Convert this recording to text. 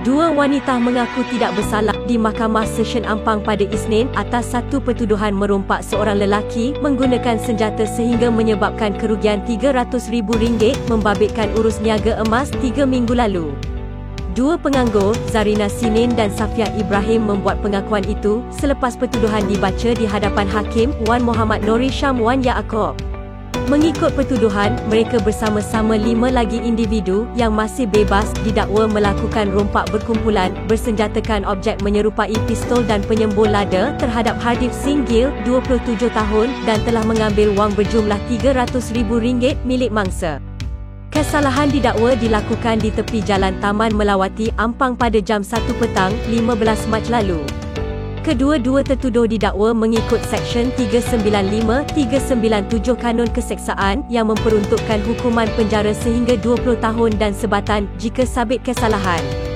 Dua wanita mengaku tidak bersalah di Mahkamah Session Ampang pada Isnin atas satu pertuduhan merompak seorang lelaki menggunakan senjata sehingga menyebabkan kerugian RM300,000 membabitkan urus niaga emas 3 minggu lalu. Dua penganggur, Zarina Sinin dan Safia Ibrahim membuat pengakuan itu selepas pertuduhan dibaca di hadapan Hakim Wan Muhammad Nori Syam Wan Yaakob. Mengikut pertuduhan, mereka bersama-sama 5 lagi individu yang masih bebas didakwa melakukan rompak berkumpulan bersenjatakan objek menyerupai pistol dan penyembur lada terhadap Hardeep Singh Gill, 27 tahun dan telah mengambil wang berjumlah RM300,000 milik mangsa. Kesalahan didakwa dilakukan di tepi Jalan Taman Melawati, Ampang pada jam 1 petang, 15 Mac lalu. Kedua-dua tertuduh didakwa mengikut Seksyen 395-397 Kanun Keseksaan yang memperuntukkan hukuman penjara sehingga 20 tahun dan sebatan jika sabit kesalahan.